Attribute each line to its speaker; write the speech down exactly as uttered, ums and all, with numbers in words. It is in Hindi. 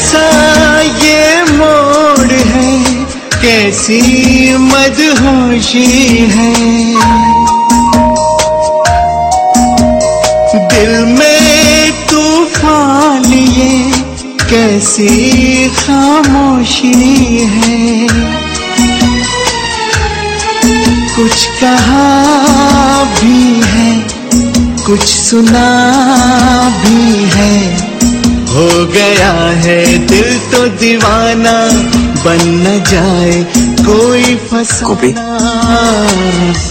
Speaker 1: कैसा ये मोड़ है, कैसी मदहोशी है। दिल में तूफान लिए कैसी खामोशी है। कुछ कहा भी है, कुछ सुना भी है। हो गया है दिल तो दीवाना, बन न जाए कोई फसाना।